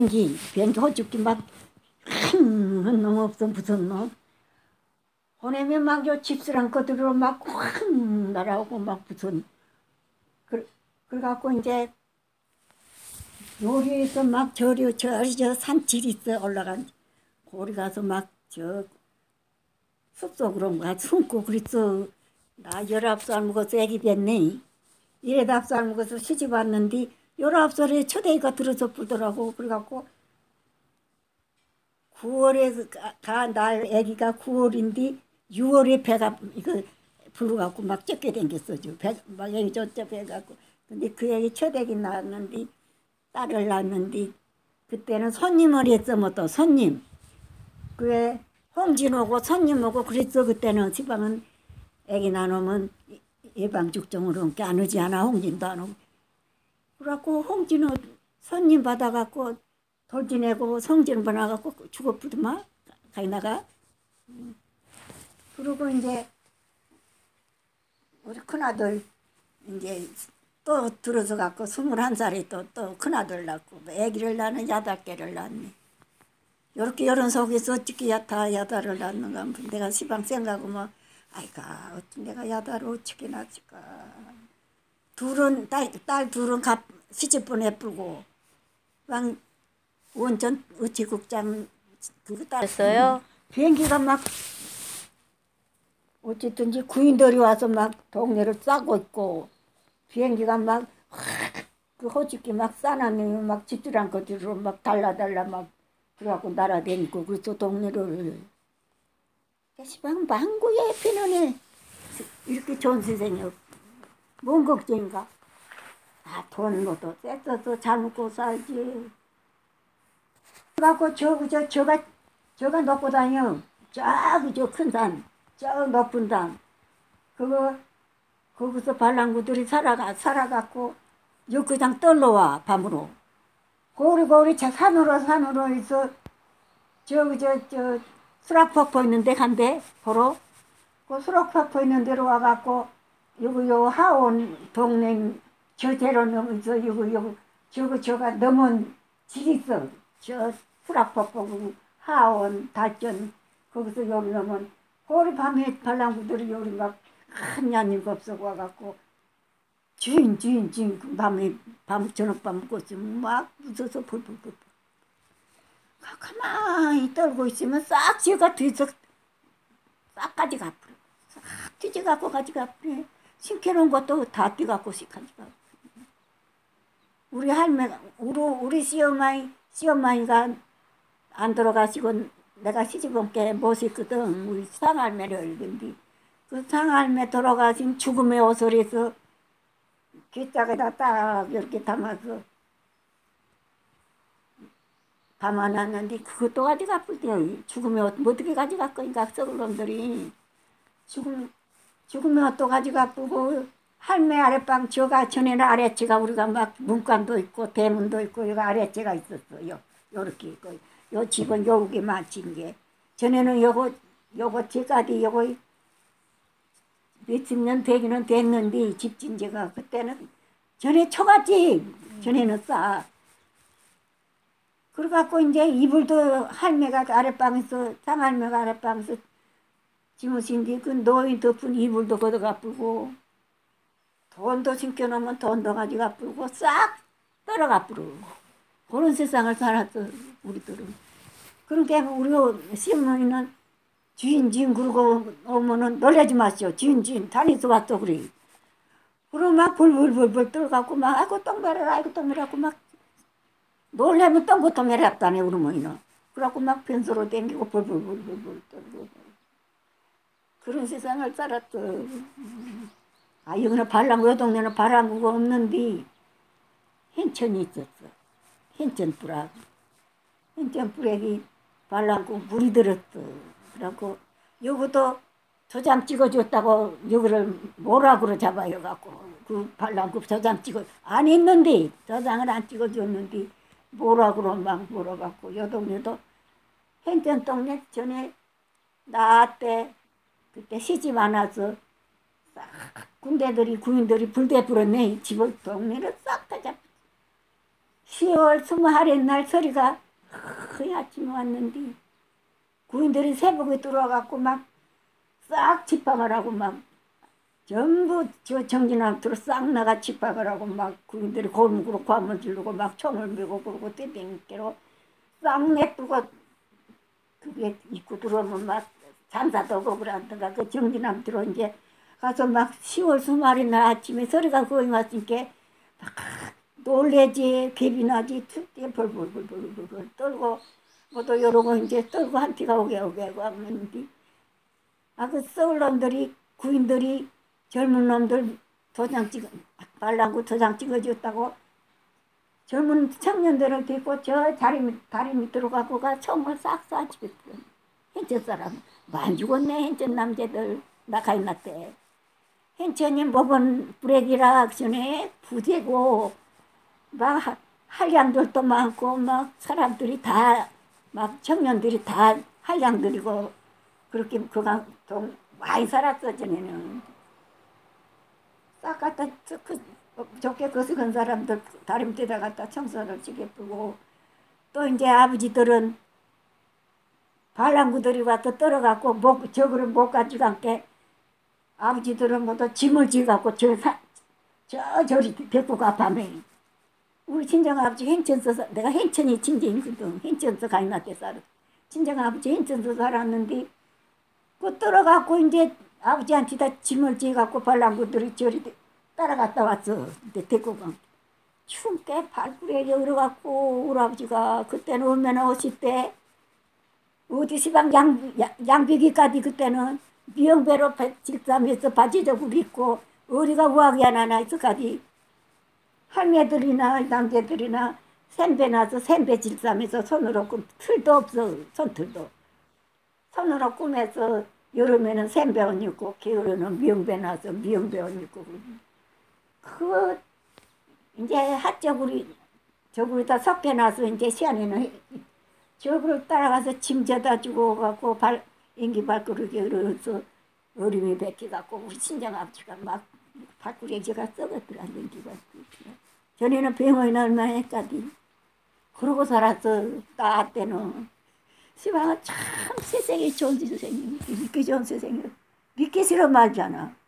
비행기 호죽기 막 너무 없어 무섭노. 보내면 막 요 집스랑 것들로 막확 날아오고 막 무슨 그래갖고 이제 요리에서 막 저리 저 산길 있어 올라간 거기 가서 막 저 숲속으로 막 숨고 그랬어. 나 19살 먹어서 애기 됐네. 19살 먹어서 시집 왔는데 19살에 초대가 들어서 불더라고. 그래갖고 9월에 날 애기가 9월인데 6월에 배가 이거 불러갖고 막 쫓게 댕겼어. 막 애기 저쪽 해갖고. 근데 그 애기 첫애기 낳았는데 딸을 낳았는데 그때는 손님을 했어. 뭐 또 손님. 그에 홍진 오고 손님 오고 그랬어. 그때는 지방은 애기 낳으면 예방접종으로 안 오지 않아. 홍진도 안 오고. 그래갖고 홍진은 손님 받아갖고 돌지내고 성진 받아갖고 죽어부더만 가이나가. 그리고 이제 우리 큰아들 이제 또 들어서 갖고 21살에 또 큰아들 낳고 애기를 낳는 8개를 낳네. 요렇게 여론 속에서 어떻게 야다를 낳는가. 내가 시방 생각하면 아이가 어찌 내가 야다를 어떻게 낳을까. 둘은 딸 둘은 시집 보내쁘고 왕 원전 우체국장 그거 됐어요? 비행기가 막 어쨌든지 구인들이 와서 막 동네를 싸고 있고 비행기가 막 그 호집기 막 싸나면 막 집주랑 거지로 막 달라달라 막 들어가고 날아다니고 그래서 동네를 시방 망구에 피는에 이렇게 좋은 선생이 뭔 걱정인가. 돈 뭐도 떼써서 잘 먹고 살지. 그래갖고 저가 놓고 다녀. 저기 저 큰 산, 저 높은 산. 거기서 발랑구들이 살아갖고 육구장 떨러와 밤으로. 고리 산으로 해서 저 수락폭포 있는 데 간대 보러. 그 수락폭포 있는 데로 와갖고 요 하원 동네 저대로 넘어서 저가 넘은 길 있어. 저 수락폭포 하원 달전 거기서 여기 넘은 고리 밤에 발랑구들이 여기 막 한얀 일곱서 와갖고 주인 밤 저녁밥 먹고 있으면 막 무서워서 불불불 가만히 떨고 있으면 싹 지가 뒤서 싹 가져가 버려. 싹 뒤져갖고 가져가 버려. 심겨놓은 것도 다 뛰갖고 가져가. 우리 할매가 우리 시어머니가 안 들어가시고 내가 시집온게 모셨거든. 우리 상할매를. 근데 그 상할매 돌아가신 죽음의 오솔에서 귓짝에다 딱 이렇게 담아놨는데 그것도 가져가 버려. 죽음의 옷 어떻게 가져갈 거니까 썩을 놈들이. 죽음의 옷도 가져가 뿌고 할매 아랫방 저가 전에는 아랫채가 우리가 막 문간도 있고 대문도 있고 여기 아랫채가 있었어요. 요렇게 있고 요 집은 요게 맞힌 게 전에는 요거 제까지 요거 몇십 년 되기는 됐는데 집진제가 그때는 전에 초가집 전에는 싸. 그래갖고 이제 이불도 할매가 아랫방에서 상할매가 아랫방에서 지무신데 그 노인 덮은 이불도 걷어가 뿌고 돈도 심겨놓으면 돈도 가져가 뿌고 싹 떨어가 뿌고 그런 세상을 살았어 우리들은. 그러니까 우리 시어머니는 주인 그러고 오면은 놀라지 마시오. 주인 다니서 왔어 그래. 그러고 막 불불불불 떨어갖고 막 아이고 똥매라라 아이고 똥매라고 막 놀라면 똥부터 매랍다네 우리 어머니는. 그래갖고 막 변소로 댕기고 불불불불 떨고 그런 세상을 살았어. 여기는 요 동네는 발랑구가 없는데 hen천이 있었어. hen천불악. hen천불악이 발랑구 물이 들었어. 그래갖고 여기도 저장 찍어줬다고 여기를 모락으로 잡아여갖고 그 발랑구 저장 안 했는데 저장을 안 찍어줬는데 모락으로 막 물어갖고 요 동네도 hen천 동네 전에 나 때 그때 시집 안 와서 싹 구인들이 불대 불었네. 집을 동네를 싹 다 잡. 10월 21일 날 서리가 거의 아침에 왔는데 구인들이 새벽에 들어와갖고 막 싹 집합을 하고 막 전부 저 정진함으로 싹 나가 집합을 하고 막 구인들이 골목으로 과물 지르고 막 총을 메고 그러고 떼댕기로 싹 내쁘고 그게 입고 들어오면 막 잠사도 오고 그러던가 그 정진함으로 이제 가서 막 10월 20일 날 아침에 서리가 거기 왔으니까 막 놀래지 갭이 나지 툭대 벌벌벌벌벌 떨고 뭐또 이러고 이제 떨고 한 피가 오게 하고 하는데 그 서울 놈들이 구인들이 젊은 놈들 도장 찍어 발랑구 도장 찍어줬다고 젊은 청년들을 데리고 저 다리 밑으로 갖고 가 총을 싹 쏴주겠어. 현천 사람 많이 죽었네. 현천 남자들 나가 있났대. 현천이 법원 브레이크라 전에 부재고 막 한량들도 많고 막 사람들이 다 막 청년들이 다 한량들이고 그렇게 그가 좀 많이 살았어 전에는. 싹 갖다 좋게 거스건 사람들 다리 밑에다 갖다 청소를 지게쁘고 또 이제 아버지들은 반란구들이 와서 떨어갖고 저거를 못 가지고 않게 아버지들은 모두 짐을 지갖고 저리 데리고 가 밤에. 우리 친정아버지 현천서 내가 현천이 친정이거든. 현천서 가인한테 살아. 친정아버지 현천서 살았는데 그 떨어갖고 이제 아버지한테다 짐을 지갖고 반란구들이 저리 따라갔다 왔어. 근데 데리고 가. 춥게 발굴에 열어갖고 우리 아버지가 그때는 얼마나 오실 때 어디 시방 양비기까지 그때는 미영배로 직삼해서 바지 저고 입고 어디가 우악이 하나 있어까지 할매들이나 남자들이나 샘배 나서 샘배 질삼해서 손으로 틀도 없어 손틀도 손으로 꾸며서 여름에는 샘배 옷 입고 겨울에는 미영배 나서 미영배 옷 입고 그 이제 한쪽으로 저기다 섞여놔서 이제 시안에는 저기로 따라가서 짐 져다 주고 갖고 인기 발그르기 그래서 어림이 뱉기갖고 우리 친정아버지가 막 발구레기가 썩었더라 인기가. 전에는 병원이나 얼마나 했까지 그러고 살았어. 나 때는 시방은 참 세상에 좋은 선생님 믿기 좋은 선생님 믿기 싫어 말잖아.